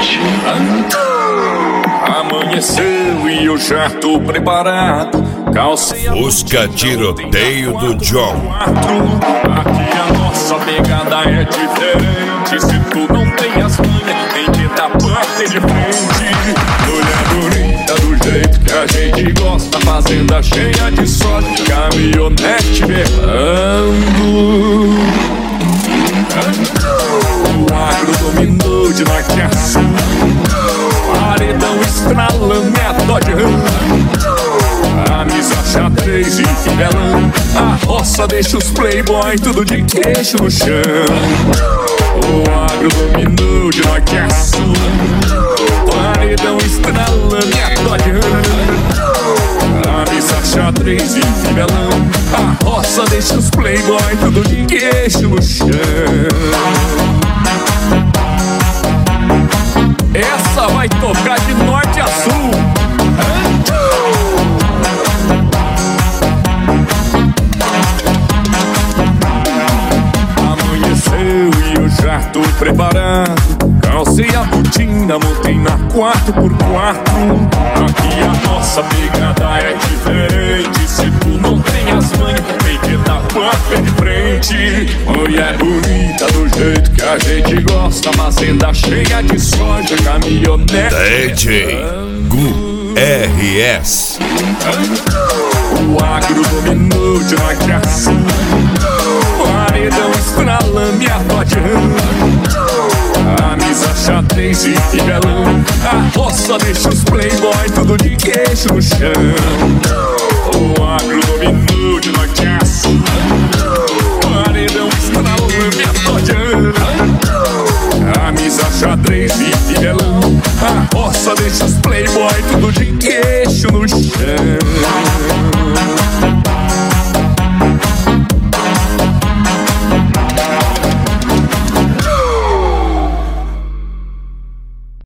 noite. Amanheceu e eu já tô preparado. Calcei a Busca tiroteio do John. Aqui a nossa pegada é diferente. Se tu não tem as manhas, tem que dar parte de frente. Mulher bonita do jeito que a gente gosta, fazenda cheia de sol, caminhonete berrando. O agro dominou de norte a sul, paredão estralando é a Dodge Ram, a misa xadrez e fidelão. A roça deixa os playboy tudo de queixo no chão. O agro dominou de norte a sul, paredão estralando é a Dodge Ram, a misa xadrez e fidelão. A roça deixa os playboy tudo de queixo no chão. Essa vai tocar de norte a sul. Amanheceu e eu já tô preparado. Calcei a botina, montei na 4x4. Aqui a nossa pegada é diferente. Se tu não tem as manhas, tem que dar papo de frente. Mulher bonita do jeito que a gente gosta, fazenda cheia de soja, caminhonete. DJ Gu RS. O agro dominou de norte a sul, paredão estralando e a Dodge Ram, a misa xadrez e fidelão. A roça deixa os playboy tudo de queixo no chão. O agro dominou de norte a sul, paredão estralando e a Dodge Ram, a misa xadrez e fidelão. A roça deixa os playboy tudo de queixo no chão.